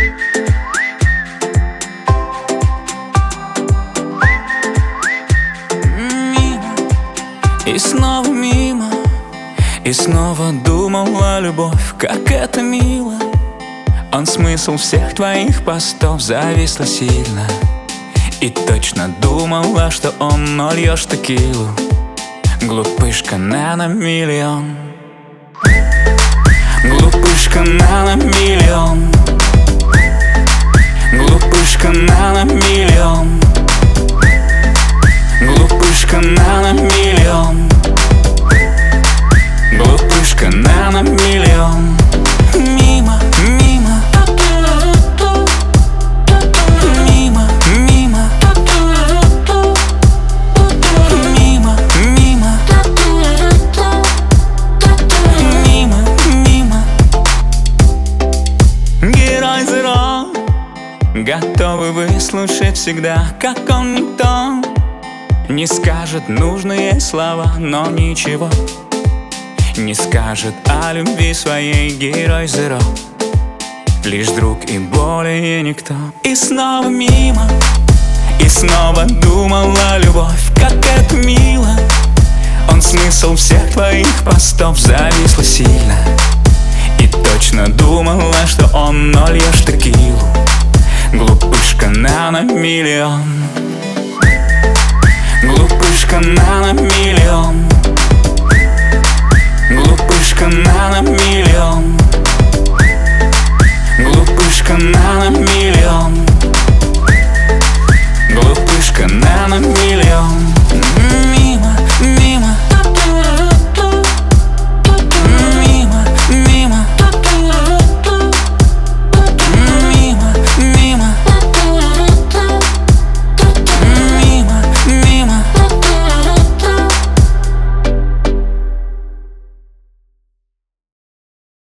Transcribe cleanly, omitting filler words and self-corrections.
И снова мимо, и снова думала любовь, как это мило. Он смысл всех твоих постов зависла сильно. И точно думала, что он нальешь текилу. Глупышка на миллион. Глупышка на миллион. Глупышка на миллион. Глупышка на миллион. Глупышка на миллион. Мимо, мимо. Мимо, мимо. Мимо, мимо. Мимо, мимо. Герой Zero, готовы выслушать всегда, как он никто. Не скажет нужные слова, но ничего не скажет о любви своей. Герой Zero, лишь друг и более никто. И снова мимо, и снова думала любовь, как это мило. Он смысл всех твоих постов зависла сильно. И точно думала, что он нальешь текилу. Глупышка на миллион. Глупышка на миллион.